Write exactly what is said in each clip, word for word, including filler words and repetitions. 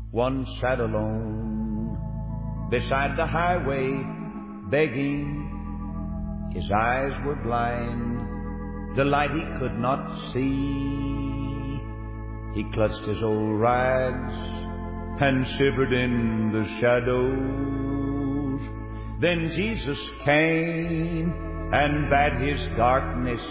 one sat alone beside the highway, begging. His eyes were blind, the light he could not see. He clutched his old rags and shivered in the shadows. Then Jesus came and bade his darkness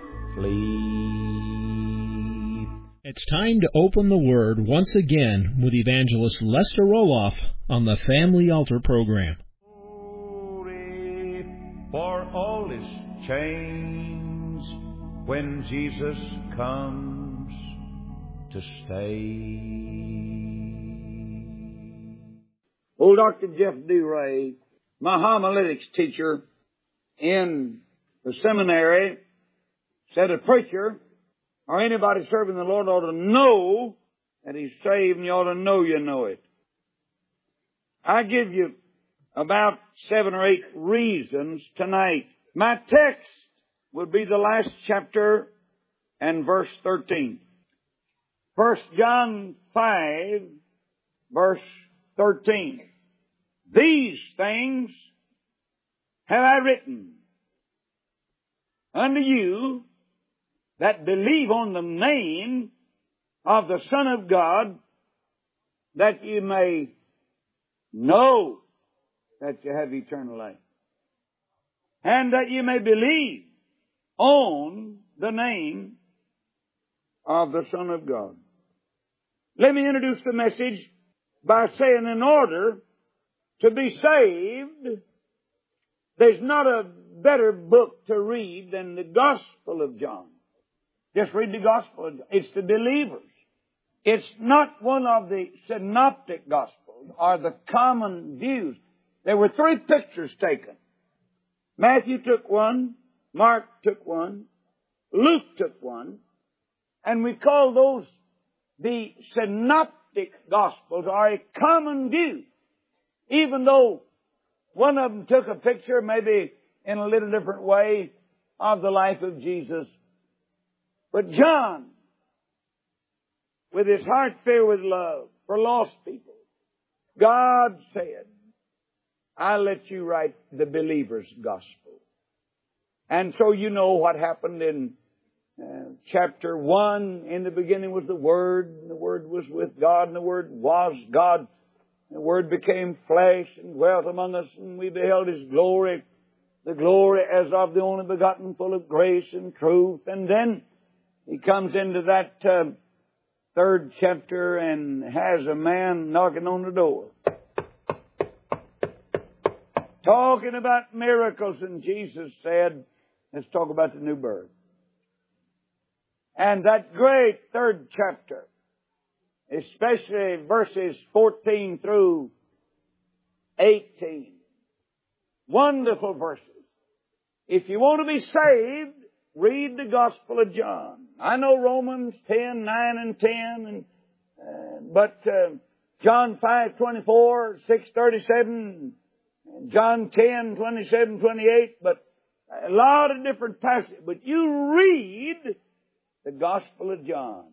flee. It's time to open the Word once again with Evangelist Lester Roloff on the Family Altar program. Glory, for all is changed when Jesus comes to stay. Old Doctor Jeff DeRay, my homiletics teacher in the seminary, said a preacher or anybody serving the Lord ought to know that he's saved, and you ought to know you know it. I give you about seven or eight reasons tonight. My text would be the last chapter and verse thirteen. First John five, verse thirteen. These things have I written unto you that believe on the name of the Son of God, that you may know that you have eternal life, and that you may believe on the name of the Son of God. Let me introduce the message by saying, in order to be saved, there's not a better book to read than the Gospel of John. Just read the Gospel. It's the believers. It's not one of the synoptic Gospels or the common views. There were three pictures taken. Matthew took one, Mark took one, Luke took one, and we call those the synoptic Gospels, or a common view. Even though one of them took a picture, maybe in a little different way, of the life of Jesus. But John, with his heart filled with love for lost people, God said, I'll let you write the believer's gospel. And so you know what happened in uh, chapter one. In the beginning was the Word, and the Word was with God, and the Word was God. The Word became flesh and dwelt among us, and we beheld His glory, the glory as of the only begotten, full of grace and truth. And then He comes into that uh, third chapter and has a man knocking on the door, talking about miracles, and Jesus said, let's talk about the new birth. And that great third chapter, especially verses fourteen through eighteen, wonderful verses. If you want to be saved, read the Gospel of John. I know Romans ten, nine and ten, and, uh, but uh, John five, twenty-four, six, thirty-seven, John ten, twenty-seven, twenty-eight, but a lot of different passages. But you read the Gospel of John.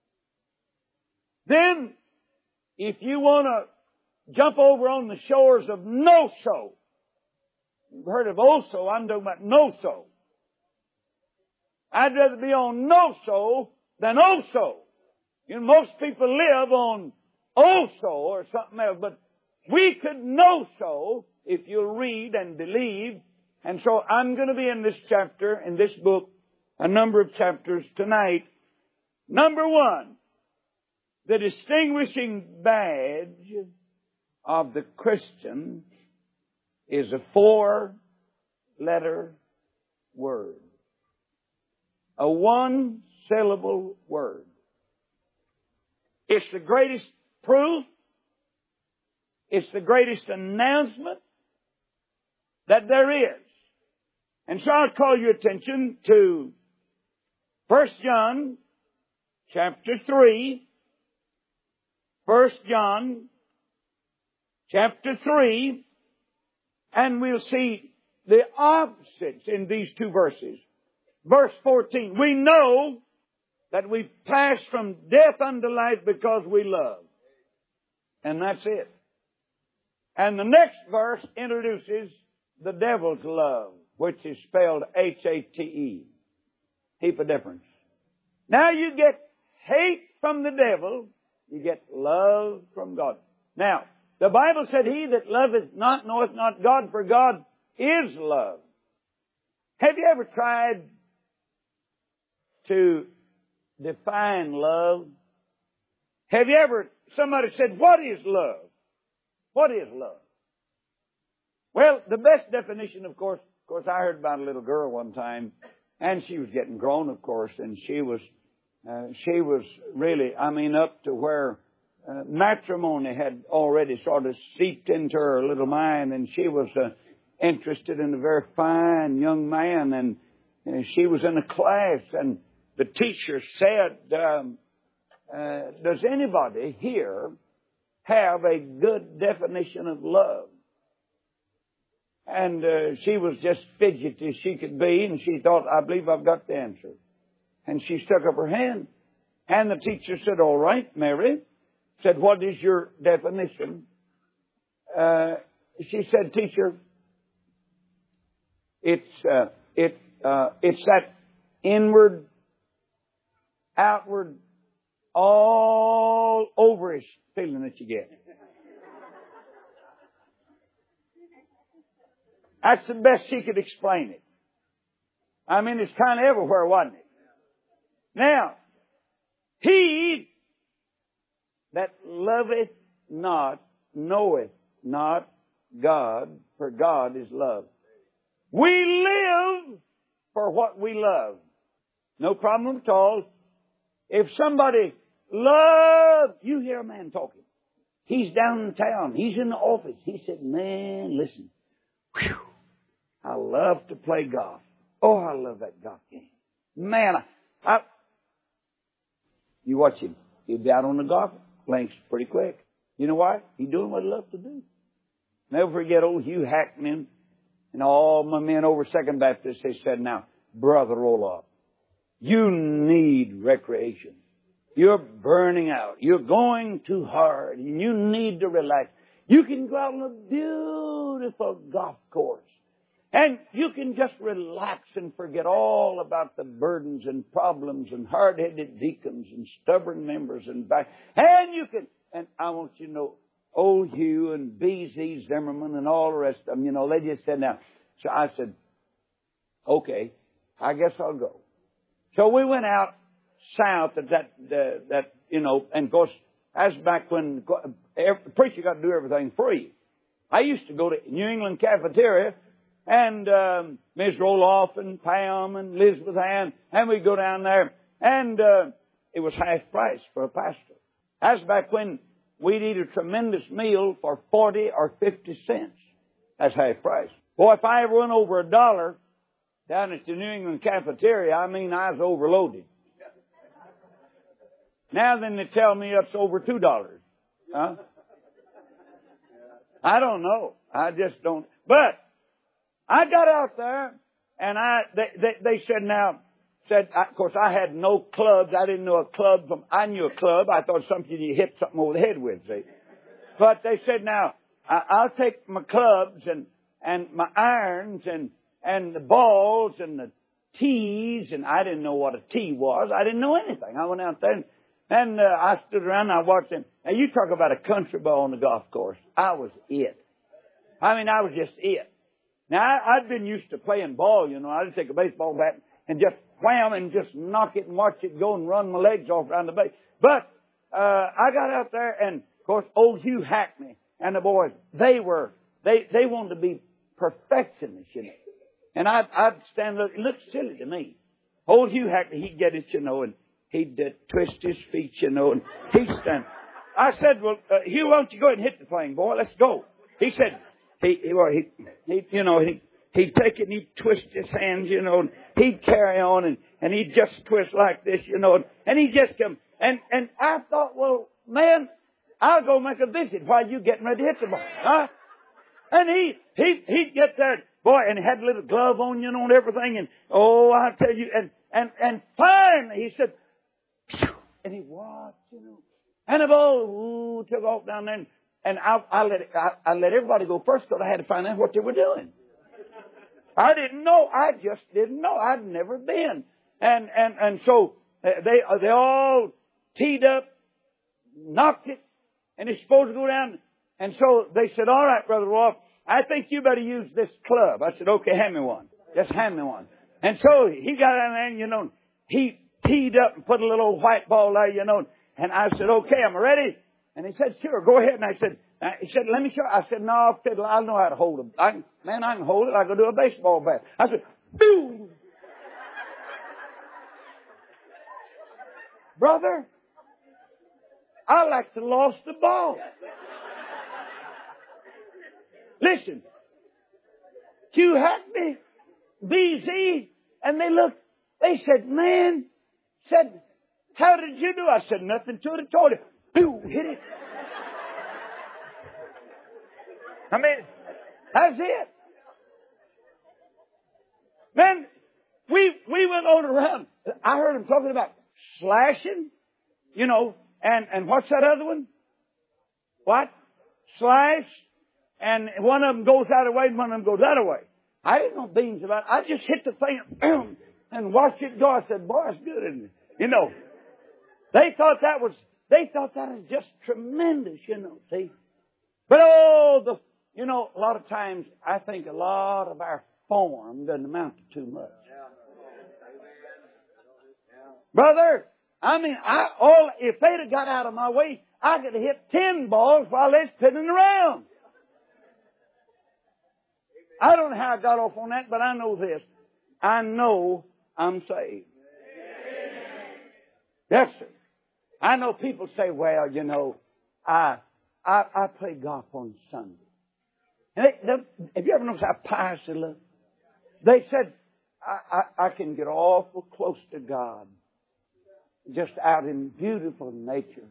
Then, if you want to jump over on the shores of no-so, you've heard of Oso, I'm talking about no-so. I'd rather be on no-so than Oso. You know, most people live on Oso or something else, but we could know-so if you'll read and believe. And so I'm going to be in this chapter, in this book, a number of chapters tonight. Number one, the distinguishing badge of the Christian is a four-letter word. A one-syllable word. It's the greatest proof. It's the greatest announcement that there is. And so I'll call your attention to First John chapter three. First John chapter three. And we'll see the opposites in these two verses. Verse fourteen. We know that we've passed from death unto life because we love. And that's it. And the next verse introduces the devil's love, which is spelled H A T E. Heap of difference. Now you get hate from the devil, you get love from God. Now, the Bible said, he that loveth not knoweth not God, for God is love. Have you ever tried to define love? Have you ever, somebody said, what is love? What is love? Well, the best definition, of course, of course, I heard about a little girl one time, and she was getting grown, of course, and she was, uh, she was really, I mean, up to where uh, matrimony had already sort of seeped into her little mind, and she was uh, interested in a very fine young man, and, and she was in a class, and the teacher said, um, uh, does anybody here have a good definition of love? And uh, she was just fidgety as she could be, and she thought, I believe I've got the answer. And she stuck up her hand. And the teacher said, all right, Mary. Said, what is your definition? Uh, she said, teacher, it's, uh, it, uh, it's that inward, outward, all overish feeling that you get. That's the best she could explain it. I mean, it's kind of everywhere, wasn't it? Now, he that loveth not knoweth not God, for God is love. We live for what we love. No problem at all. If somebody loves, you hear a man talking. He's down in town. He's in the office. He said, man, listen. Whew, I love to play golf. Oh, I love that golf game. Man, I, I, you watch him. He'll be out on the golf links pretty quick. You know why? He's doing what he loves to do. Never forget old Hugh Hackman and all my men over Second Baptist. They said, now, Brother Roloff, you need recreation. You're burning out. You're going too hard, and you need to relax. You can go out on a beautiful golf course, and you can just relax and forget all about the burdens and problems and hard-headed deacons and stubborn members and back. And you can, and I want you to know, old Hugh and B Z Zimmerman and all the rest of them, you know, they just said, now. So I said, okay, I guess I'll go. So we went out south at that, uh, that, you know, and of course, that's back when every, the preacher got to do everything free. I used to go to New England Cafeteria, and um, Miz Roloff and Pam and Elizabeth Ann, and we'd go down there, and uh, it was half price for a pastor. That's back when we'd eat a tremendous meal for forty or fifty cents. That's half price. Boy, if I ever went over a dollar down at the New England Cafeteria, I mean, I was overloaded. Now then they tell me it's over two dollars. Huh? I don't know. I just don't. But I got out there, and I they they, they said now said I, of course I had no clubs. I didn't know a club from. I knew a club. I thought something you hit something over the head with. See, but they said now I, I'll take my clubs and and my irons and and the balls and the tees, and I didn't know what a tee was. I didn't know anything. I went out there and. And uh, I stood around and I watched them. Now, you talk about a country ball on the golf course. I was it. I mean, I was just it. Now, I, I'd been used to playing ball, you know. I'd take a baseball bat and just wham and just knock it and watch it go and run my legs off around the base. But uh, I got out there, and, of course, old Hugh Hackney and the boys, they were, they, they wanted to be perfectionists, you know. And I'd, I'd stand there. It looked silly to me. Old Hugh Hackney, he'd get it, you know, and he'd uh, twist his feet, you know, and he'd stand. I said, well, uh, Hugh, why don't you go ahead and hit the thing, boy? Let's go. He said, he, he, well, he, he you know, he, he'd take it and he'd twist his hands, you know, and he'd carry on and, and he'd just twist like this, you know, and, and he'd just come. And, and I thought, well, man, I'll go make a visit while you getting ready to hit the ball, huh? And he, he, he'd get there, boy, and he had a little glove on, you know, and everything. And, oh, I tell you, and, and, and finally he said, and he watched, you know. And the ball ooh, took off down there. And, and I, I, let it, I, I let everybody go first because I had to find out what they were doing. I didn't know. I just didn't know. I'd never been. And, and, and so they, they all teed up, knocked it, and it's supposed to go down. And so they said, all right, Brother Rolfe, I think you better use this club. I said, okay, hand me one. Just hand me one. And so he got down there and, you know, he teed up and put a little white ball there, you know. And I said, okay, am I ready? And he said, sure, go ahead. And I said, he said, let me show. I said, no, fiddle, I know how to hold it. I can, man, I can hold it. I can do a baseball bat. I said, boom. Brother, I like to lost the ball. Listen, Hugh Hackney, B Z, and they looked, they said, man, said, how did you do? I said, nothing to it. I told him, boom, hit it. I mean, that's it. Man, we, we went on around. I heard him talking about slashing, you know, and, and what's that other one? What? Slash. And one of them goes that way and one of them goes that way. I didn't know beans about it. I just hit the thing and watched it go. I said, boy, it's good, isn't it? You know, they thought that was, they thought that was just tremendous, you know, see. But oh, the, you know, a lot of times I think a lot of our form doesn't amount to too much. Brother, I mean, I all if they'd have got out of my way, I could have hit ten balls while they're spinning around. I don't know how I got off on that, but I know this. I know I'm saved. Yes, sir. I know people say, well, you know, I I, I play golf on Sunday. And they, they, have you ever noticed how pious they look? They said, I, I, I can get awful close to God just out in beautiful nature.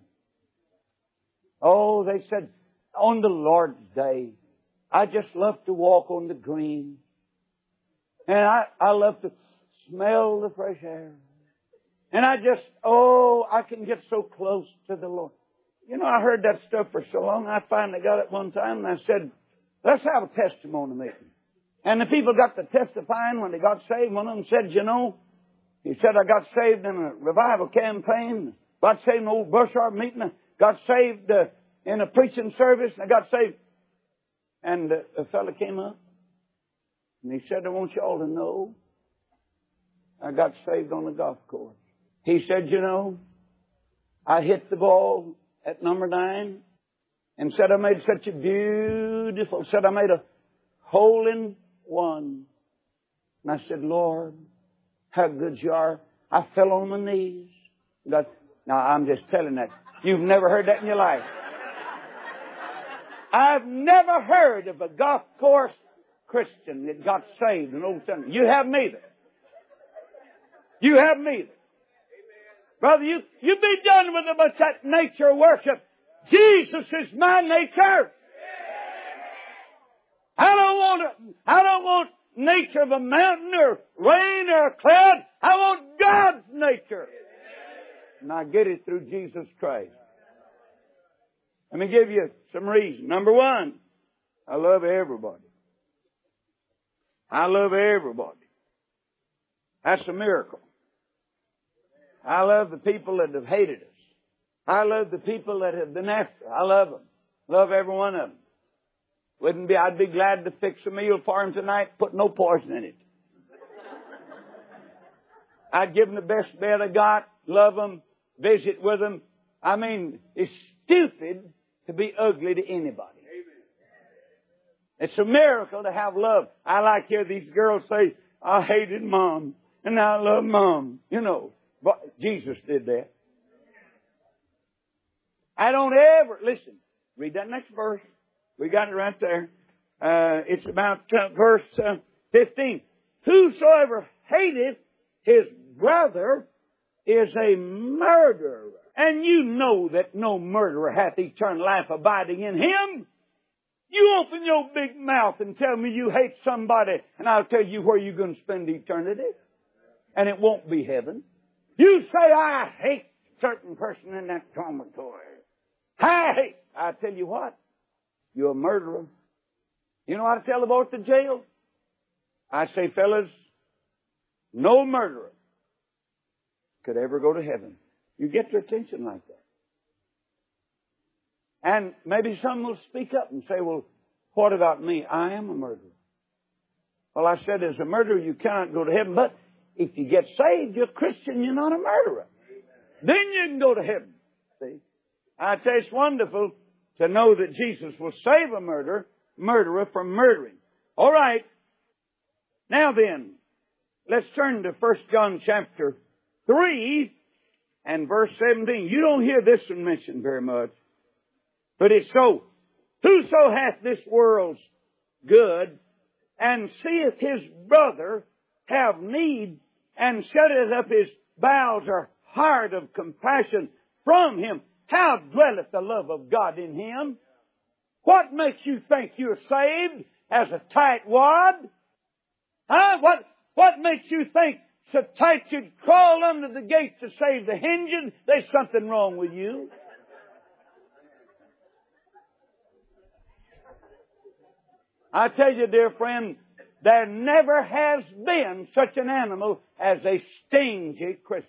Oh, they said, on the Lord's Day, I just love to walk on the green. And I, I love to smell the fresh air. And I just, oh, I can get so close to the Lord. You know, I heard that stuff for so long, I finally got it one time and I said, let's have a testimony meeting. And the people got to testifying when they got saved. One of them said, you know, he said, I got saved in a revival campaign. Got saved in an old Burshard meeting. Got saved uh, in a preaching service. And I got saved. And uh, a fella came up. And he said, I want you all to know I got saved on the golf course. He said, you know, I hit the ball at number nine. And said I made such a beautiful, said I made a hole in one. And I said, Lord, how good you are. I fell on my knees. God, now, I'm just telling that. You've never heard that in your life. I've never heard of a golf course Christian that got saved in Old Sunday. You haven't either. You haven't either. Brother, you, you be done with about that nature worship. Jesus is my nature. I don't want a, I don't want nature of a mountain or rain or a cloud. I want God's nature. And I get it through Jesus Christ. Let me give you some reasons. Number one, I love everybody. I love everybody. That's a miracle. I love the people that have hated us. I love the people that have been after. I love them. Love every one of them. Wouldn't be, I'd be glad to fix a meal for them tonight, put no poison in it. I'd give them the best bed I got, love them, visit with them. I mean, it's stupid to be ugly to anybody. It's a miracle to have love. I like to hear these girls say, I hated Mom, and now I love Mom. You know, but Jesus did that. I don't ever, listen, read that next verse. We got it right there. Uh, it's about uh, verse uh, fifteen. Whosoever hateth his brother is a murderer. And you know that no murderer hath eternal life abiding in him. You open your big mouth and tell me you hate somebody, and I'll tell you where you're going to spend eternity. And it won't be heaven. You say, I hate a certain person in that dormitory. Hey, I tell you what, you're a murderer. You know what I tell the boys at the jail? I say, fellas, no murderer could ever go to heaven. You get their attention like that. And maybe some will speak up and say, well, what about me? I am a murderer. Well, I said, as a murderer, you cannot go to heaven. But if you get saved, you're a Christian, you're not a murderer. Then you can go to heaven. See? I tell you, it's wonderful to know that Jesus will save a murderer, murderer from murdering. All right. Now then, let's turn to First John chapter three and verse seventeen. You don't hear this one mentioned very much. But it's so. Whoso hath this world's good, and seeth his brother have need, and shutteth up his bowels or heart of compassion from him, how dwelleth the love of God in him? What makes you think you're saved as a tight wad? Huh? What, what makes you think so tight you'd crawl under the gate to save the hinges? There's something wrong with you. I tell you, dear friend, there never has been such an animal as a stingy Christian.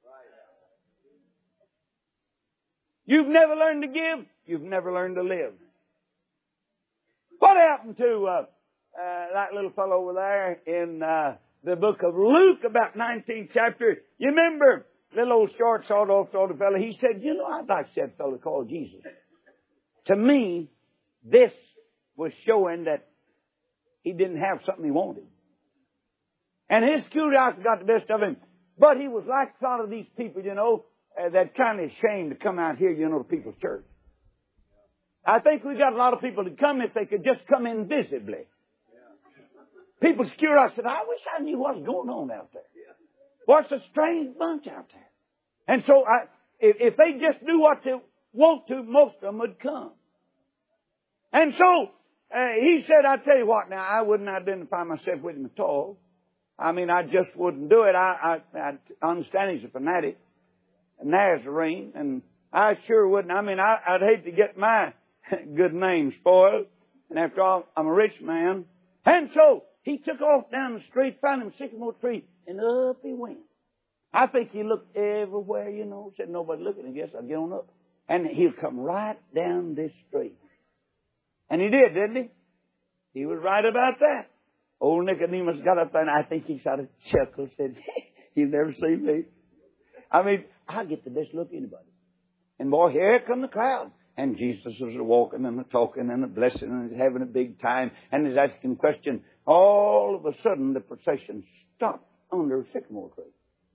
You've never learned to give, you've never learned to live. What happened to uh, uh, that little fellow over there in uh, the book of Luke, about nineteenth chapter? You remember, little old short, sawed-off sort of fellow, he said, you know, I'd like to see that fellow called Jesus. To me, this was showing that he didn't have something he wanted. And his curiosity got the best of him. But he was like a lot of these people, you know, uh, that kind of ashamed to come out here, you know, to people's church. I think we got a lot of people to come if they could just come invisibly. People's curiosity, I wish I knew what's going on out there. What's a strange bunch out there. And so I, if, if they just knew what to want to, most of them would come. And so, Uh, he said, I tell you what now, I wouldn't identify myself with him at all. I mean, I just wouldn't do it. I, I, I understand he's a fanatic, a Nazarene, and I sure wouldn't. I mean, I, I'd hate to get my good name spoiled. And after all, I'm a rich man. And so, he took off down the street, found him a sycamore tree, and up he went. I think he looked everywhere, you know, said nobody looking, I guess I'll get on up. And he'll come right down this street. And he did, didn't he? He was right about that. Old Nicodemus got up there, and I think he sort of chuckled, said, you've never seen me. I mean, I get the best look of anybody. And boy, here come the crowd. And Jesus was walking and talking and a blessing and having a big time. And he's asking questions. All of a sudden, the procession stopped under a sycamore tree.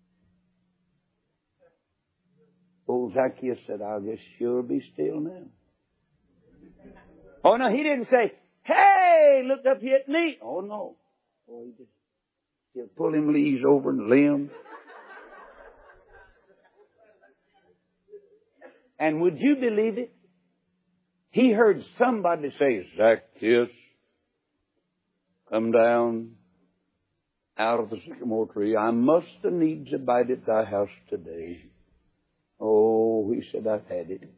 Old Zacchaeus said, I'll just sure be still now. Oh, no, he didn't say, hey, look up here at me. Oh, no. Oh, he just he'll pull him leaves over and limbs. And would you believe it? He heard somebody say, Zacchaeus, come down out of the sycamore tree. I must needs abide at thy house today. Oh, he said, I've had it.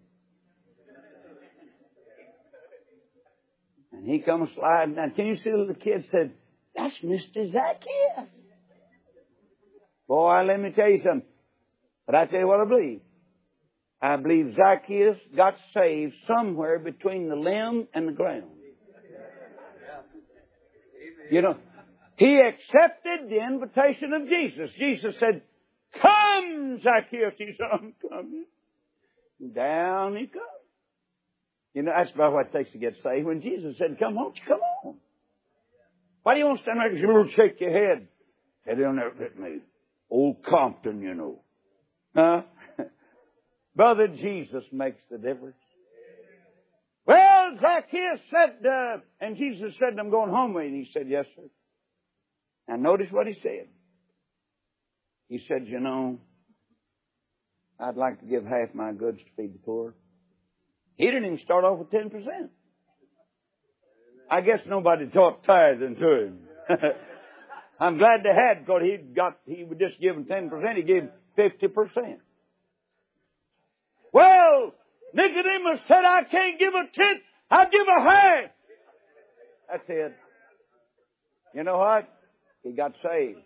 And he comes sliding down. Can you see the little kid said, that's Mister Zacchaeus. Boy, let me tell you something. But I tell you what I believe. I believe Zacchaeus got saved somewhere between the limb and the ground. You know, he accepted the invitation of Jesus. Jesus said, come, Zacchaeus. He said, I'm coming. Down he comes. You know, that's about what it takes to get saved. When Jesus said, come on, come on. Why do you want to stand there and shake your head? Hey, they'll never get me. Old Compton, you know. Huh? Brother, Jesus makes the difference. Well, Zacchaeus said, uh, and Jesus said, I'm going home with you. And he said, yes, sir. Now, notice what he said. He said, you know, I'd like to give half my goods to feed the poor. He didn't even start off with ten percent. I guess nobody taught tithing to him. I'm glad they had, because he got, he would just give him ten percent. He gave him fifty percent. Well, Nicodemus said, I can't give a tenth, I'll give a half. That's it. You know what? He got saved.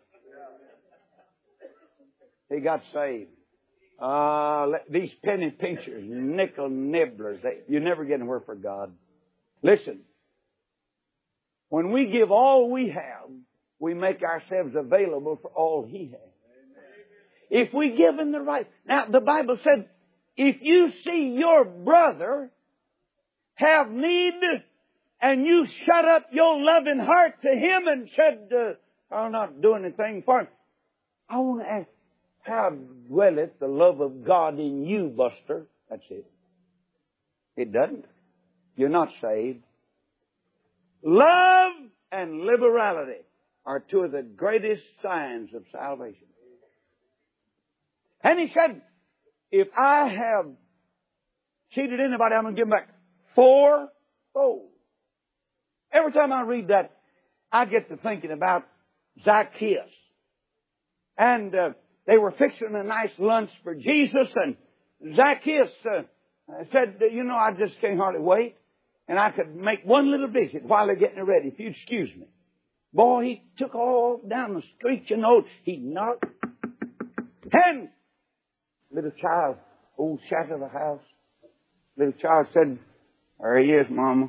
He got saved. Uh, these penny pinchers, nickel nibblers, they, you never get anywhere for God. Listen, when we give all we have, we make ourselves available for all He has. If we give Him the right... Now, the Bible said, if you see your brother have need and you shut up your loving heart to him and said, uh, I'll not do anything for him. I want to ask, how dwelleth the love of God in you, Buster? That's it. It doesn't. You're not saved. Love and liberality are two of the greatest signs of salvation. And He said, if I have cheated anybody, I'm going to give them back fourfold. Every time I read that, I get to thinking about Zacchaeus. And uh, they were fixing a nice lunch for Jesus, and Zacchaeus uh, said, you know, I just can't hardly wait, and I could make one little visit while they're getting it ready, if you'd excuse me. Boy, he took all down the street, you know, he knocked. And little child, old shack of the house, little child said, there he is, Mama.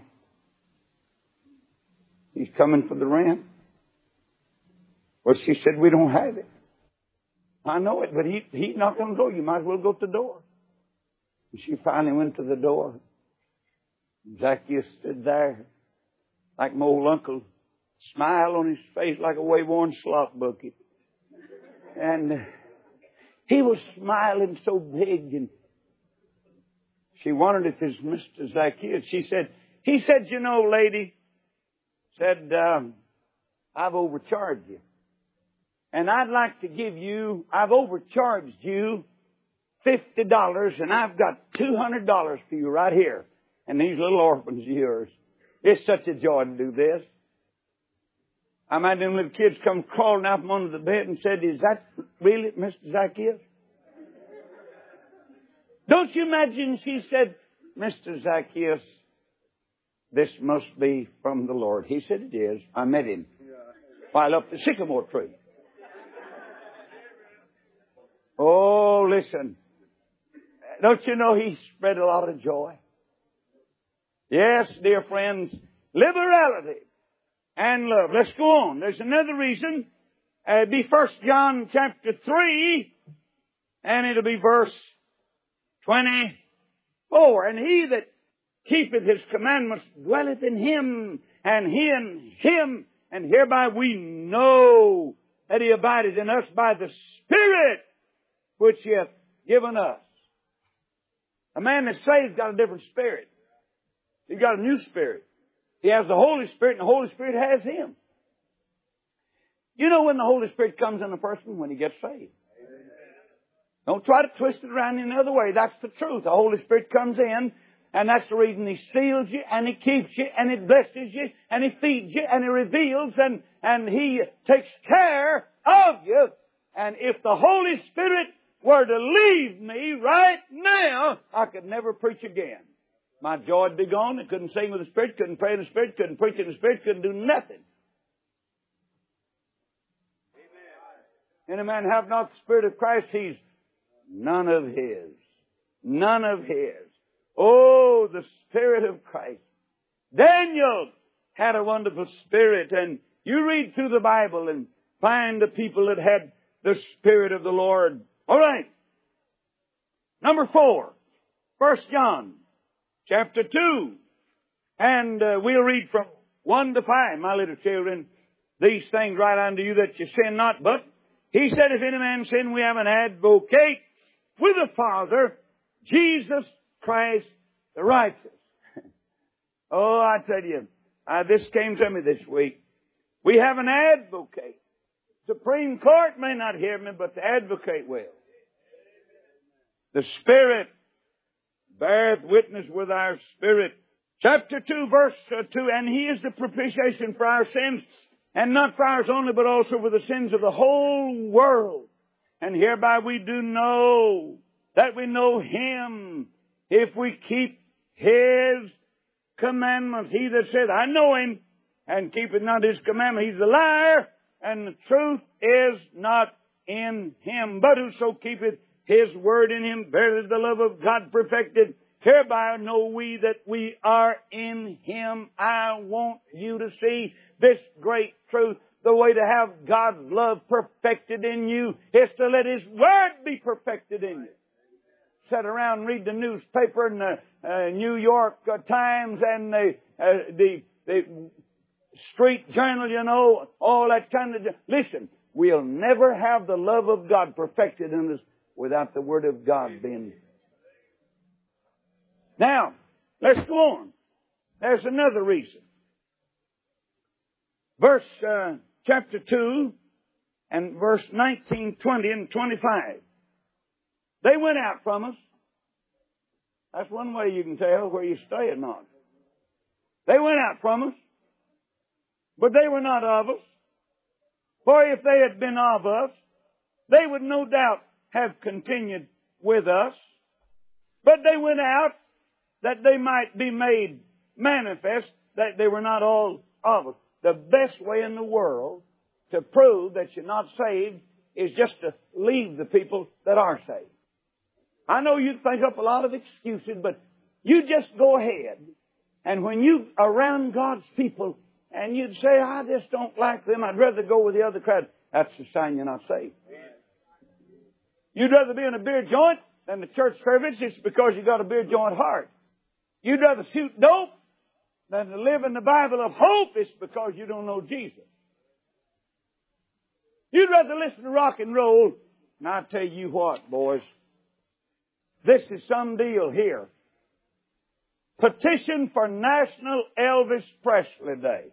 He's coming for the rent. Well, she said, we don't have it. I know it, but he, he's not going to go. You might as well go to the door. And she finally went to the door. Zacchaeus stood there like my old uncle, smile on his face like a way-worn slop bucket. And uh, he was smiling so big, and she wondered if it was Mister Zacchaeus. She said, he said, you know, lady, said, um, I've overcharged you. And I'd like to give you, I've overcharged you fifty dollars, and I've got two hundred dollars for you right here. And these little orphans of yours. It's such a joy to do this. I imagine them little kids come crawling out from under the bed and said, is that really Mister Zacchaeus? Don't you imagine she said, Mister Zacchaeus, this must be from the Lord. He said, it is. I met him while up the sycamore tree. Oh, listen. Don't you know he spread a lot of joy? Yes, dear friends, liberality and love. Let's go on. There's another reason. Uh, it'll be First John chapter three, and it'll be verse twenty-four. And he that keepeth His commandments dwelleth in Him, and He in Him, and hereby we know that He abideth in us by the Spirit which He hath given us. A man that's saved got a different spirit. He's got a new spirit. He has the Holy Spirit, and the Holy Spirit has him. You know when the Holy Spirit comes in a person? When he gets saved. Don't try to twist it around in another way. That's the truth. The Holy Spirit comes in, and that's the reason He seals you, and He keeps you, and He blesses you, and He feeds you, and He reveals, and, and He takes care of you. And if the Holy Spirit were to leave me right now, I could never preach again. My joy would be gone. I couldn't sing with the Spirit, couldn't pray in the Spirit, couldn't preach in the Spirit, couldn't do nothing. Amen. Any man have not the Spirit of Christ, he's none of His. None of His. Oh, the Spirit of Christ. Daniel had a wonderful spirit, and you read through the Bible and find the people that had the Spirit of the Lord. All right. Number four. First John chapter two. And uh, we'll read from one to five. My little children, these things write unto you that you sin not. But He said, if any man sin, we have an advocate with the Father, Jesus Christ the righteous. Oh, I tell you, uh, this came to me this week. We have an advocate. Supreme Court may not hear me, but the advocate will. The Spirit beareth witness with our spirit. Chapter two, verse two, and He is the propitiation for our sins, and not for ours only, but also for the sins of the whole world. And hereby we do know that we know Him, if we keep His commandments. He that said, I know Him, and keepeth not His commandment, he's a liar, and the truth is not in him. But whoso keepeth His word in him, verily the love of God perfected. Hereby know we that we are in Him. I want you to see this great truth. The way to have God's love perfected in you is to let His word be perfected in you. Sit around and read the newspaper and the uh, New York uh, Times and the, uh, the the Street Journal, you know, all that kind of... Listen, we'll never have the love of God perfected in us without the Word of God being... Now, let's go on. There's another reason. Verse, uh, chapter two, and verse nineteen, twenty, and twenty-five. They went out from us. That's one way you can tell where you stay or not. They went out from us, but they were not of us. For if they had been of us, they would no doubt have continued with us. But they went out that they might be made manifest that they were not all of us. The best way in the world to prove that you're not saved is just to leave the people that are saved. I know you think up a lot of excuses, but you just go ahead. And when you are around God's people and you'd say, I just don't like them, I'd rather go with the other crowd, that's a sign you're not saved. You'd rather be in a beer joint than the church service, it's because you got a beer joint heart. You'd rather shoot dope than to live in the Bible of hope, it's because you don't know Jesus. You'd rather listen to rock and roll, and I tell you what, boys, this is some deal here. Petition for National Elvis Presley Day.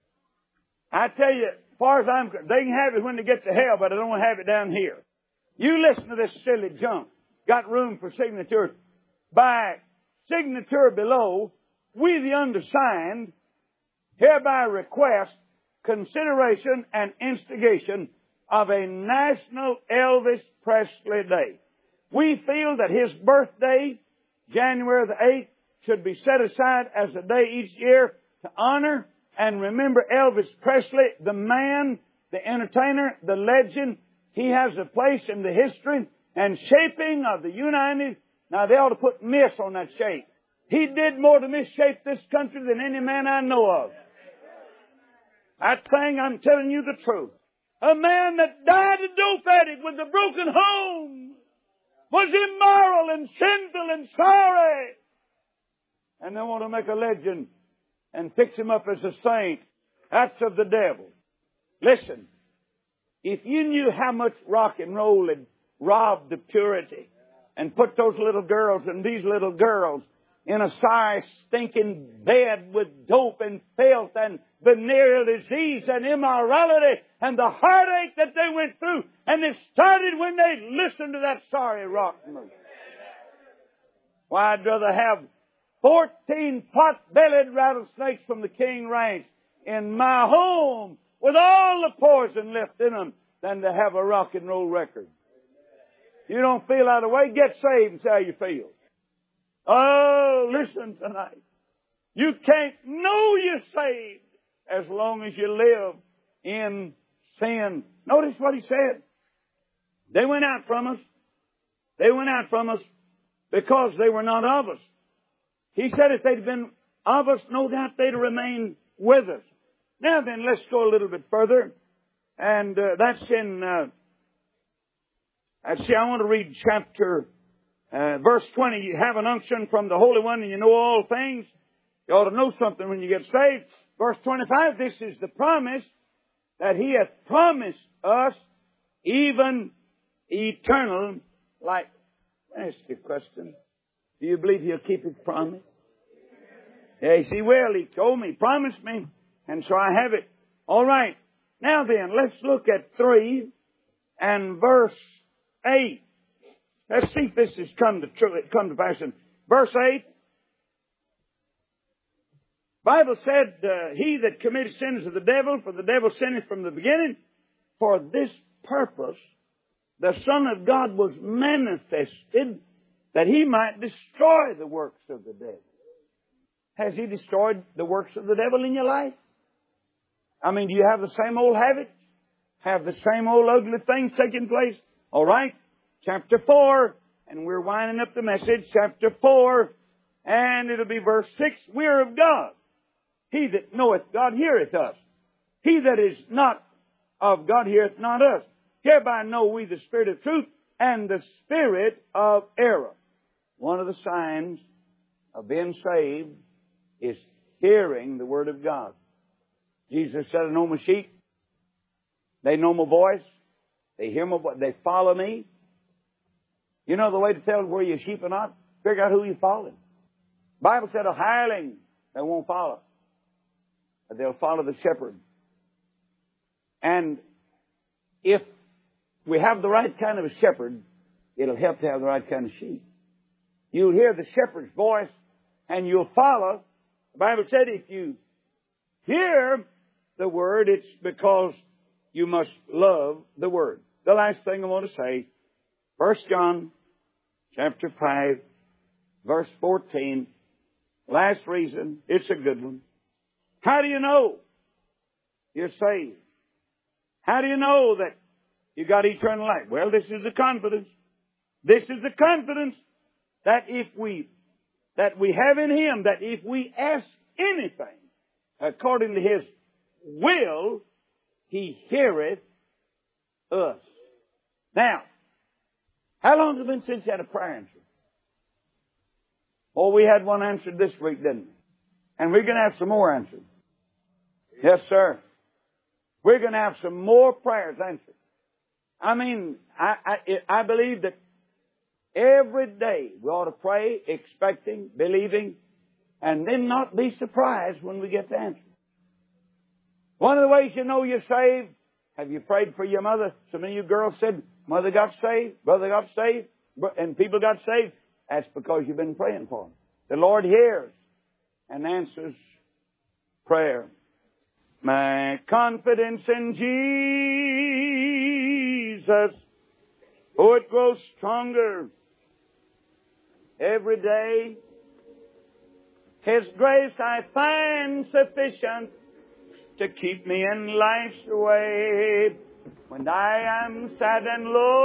I tell you, as far as I'm concerned, they can have it when they get to hell, but I don't want to have it down here. You listen to this silly junk. Got room for signatures. By signature below, we the undersigned hereby request consideration and instigation of a National Elvis Presley Day. We feel that his birthday, January the eighth, should be set aside as a day each year to honor and remember Elvis Presley, the man, the entertainer, the legend. He has a place in the history and shaping of the United. Now they ought to put miss on that shape. He did more to misshape this country than any man I know of. That thing, I'm telling you the truth. A man that died a dope addict with a broken home was immoral and sinful and sorry. And they want to make a legend and fix him up as a saint. That's of the devil. Listen, if you knew how much rock and roll had robbed of purity and put those little girls and these little girls in a sorry, stinking bed with dope and filth and venereal disease and immorality and the heartache that they went through, and it started when they listened to that sorry rock music. Why, I'd rather have fourteen pot-bellied rattlesnakes from the King Ranch in my home with all the poison left in them than to have a rock and roll record. You don't feel that way? Get saved and see how you feel. Oh, listen tonight. You can't know you're saved as long as you live in sin. Notice what he said. They went out from us. They went out from us because they were not of us. He said if they'd been of us, no doubt they'd remain with us. Now then, let's go a little bit further. And uh, that's in, uh, see, I want to read chapter, uh, verse twenty. You have an unction from the Holy One and you know all things. You ought to know something when you get saved. Verse twenty-five, this is the promise that He hath promised us, even eternal life. Ask you a question. Do you believe He'll keep His promise? Yes, He will. He told me, promised me, and so I have it. All right. Now then, let's look at three and verse eight. Let's see if this has come to come to pass. Verse eight. Bible said, uh, he that committed sin is of the devil, for the devil sinned from the beginning. For this purpose, the Son of God was manifested, that He might destroy the works of the devil. Has He destroyed the works of the devil in your life? I mean, do you have the same old habits? Have the same old ugly things taking place? All right. Chapter four, and we're winding up the message. Chapter four, and it'll be verse six. We are of God. He that knoweth God heareth us. He that is not of God heareth not us. Hereby know we the spirit of truth and the spirit of error. One of the signs of being saved is hearing the Word of God. Jesus said, I know my sheep. They know my voice. They hear my voice. They follow me. You know the way to tell where you're sheep or not? Figure out who you're following. The Bible said a hireling they won't follow. But they'll follow the shepherd. And if we have the right kind of a shepherd, it'll help to have the right kind of sheep. You'll hear the shepherd's voice and you'll follow. The Bible said if you hear the Word, it's because you must love the Word. The last thing I want to say, First John chapter five, verse fourteen. Last reason, it's a good one. How do you know you're saved? How do you know that you got eternal life? Well, this is the confidence. This is the confidence that if we, that we have in Him, that if we ask anything according to His will, He heareth us. Now, how long has it been since you had a prayer answered? Oh, we had one answered this week, didn't we? And we're going to have some more answered. Yes, sir. We're going to have some more prayers answered. I mean, I, I, I believe that every day we ought to pray, expecting, believing, and then not be surprised when we get the answer. One of the ways you know you're saved, have you prayed for your mother? Some of you girls said, mother got saved, brother got saved, and people got saved. That's because you've been praying for them. The Lord hears and answers prayer. My confidence in Jesus, oh, it grows stronger every day. His grace I find sufficient to keep me in life's way. When I am sad and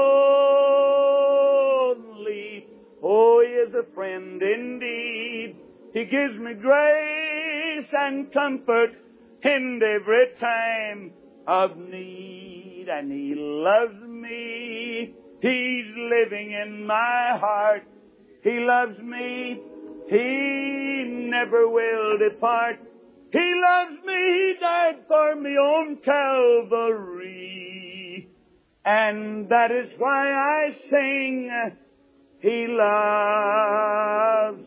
lonely, oh, He is a friend indeed. He gives me grace and comfort in every time of need. And He loves me. He's living in my heart. He loves me. He never will depart. He loves me. He died for me on Calvary. And that is why I sing, He loves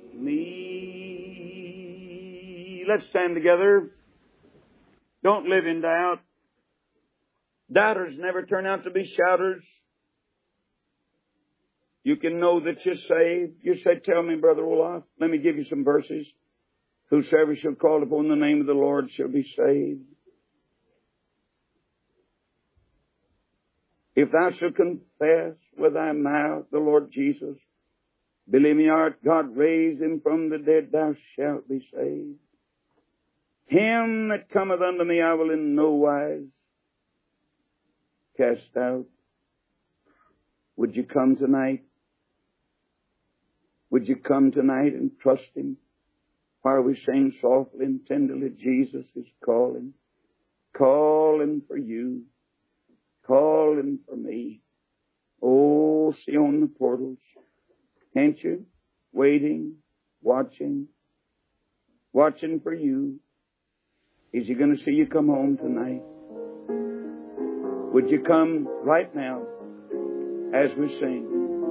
me. Let's stand together. Don't live in doubt. Doubters never turn out to be shouters. You can know that you're saved. You say, tell me, Brother Olaf, let me give you some verses. Whosoever shall call upon the name of the Lord shall be saved. If thou shalt confess with thy mouth the Lord Jesus, believe me, art God raised Him from the dead, thou shalt be saved. Him that cometh unto me I will in no wise cast out. Would you come tonight? Would you come tonight and trust Him? While we sing softly and tenderly, Jesus is calling. Calling for you. Calling for me. Oh, see on the portals. Can't you? Waiting, watching, watching for you. Is He going to see you come home tonight? Would you come right now as we sing?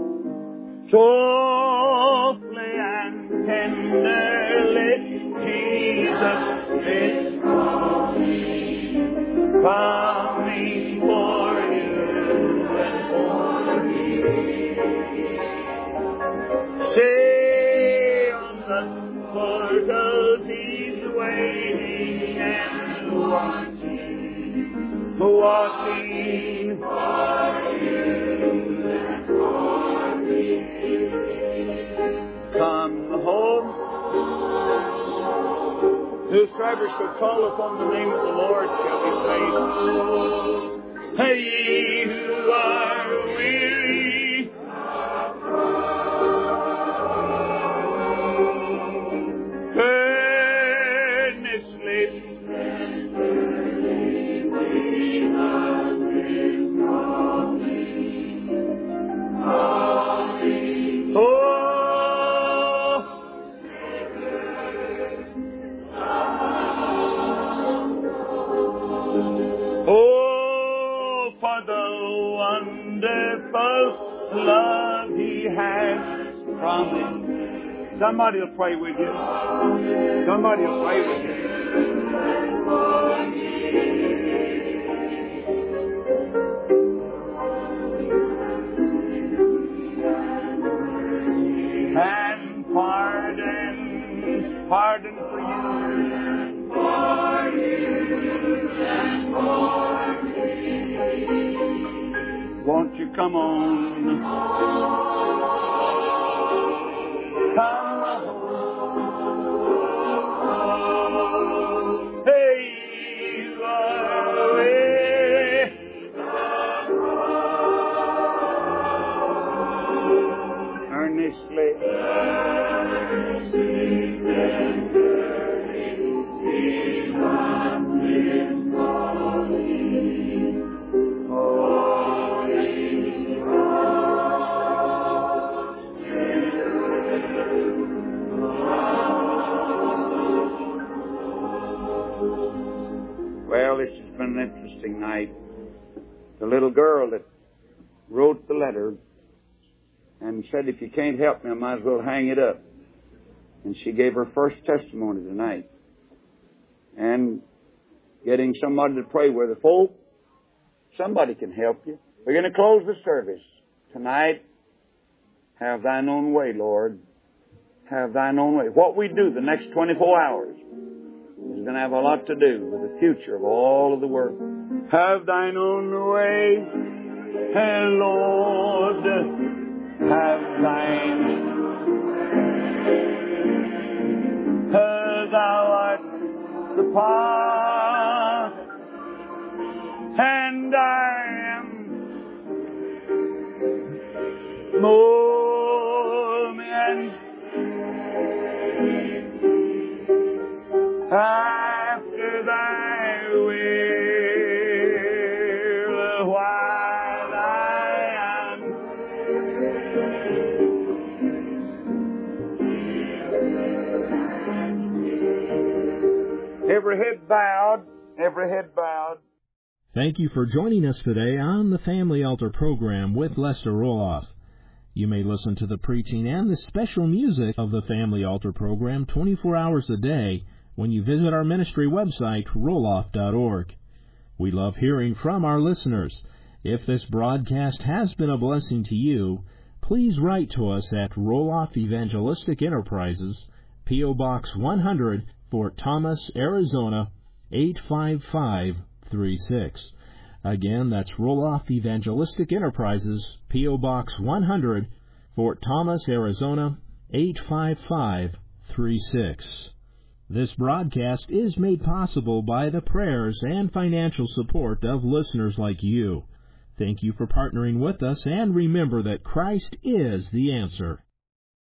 Softly and tenderly, Jesus is calling, coming for you and for me. Say on the portals He's waiting and watching, watching for you and for me. Whosoever shall call upon the name of the Lord shall be saved. Hey, ye who are weary, earnestly, oh, for the wonderful love He has promised. Somebody will pray with you. Somebody will pray with you. And pardon, pardon for you. For you and for me. Won't you come on? Come on. Hey, you are away. Earnestly. Well, this has been an interesting night. The little girl that wrote the letter and said, if you can't help me, I might as well hang it up. And she gave her first testimony tonight. And getting somebody to pray with her. Folk, somebody can help you. We're going to close the service tonight. Have thine own way, Lord. Have thine own way. What we do the next twenty-four hours is going to have a lot to do with the future of all of the world. Have thine own way, hey Lord, have thine. Thou art the past, and I am moment after thy will, while I am every head bowed, every head bowed. Thank you for joining us today on the Family Altar program with Lester Roloff. You may listen to the preaching and the special music of the Family Altar program twenty-four hours a day when you visit our ministry website, roloff dot org. We love hearing from our listeners. If this broadcast has been a blessing to you, please write to us at Roloff Evangelistic Enterprises, P O Box one hundred, Fort Thomas, Arizona, eight five five three six. Again, that's Roloff Evangelistic Enterprises, P O Box one hundred, Fort Thomas, Arizona, eight five five three six. This broadcast is made possible by the prayers and financial support of listeners like you. Thank you for partnering with us, and remember that Christ is the answer.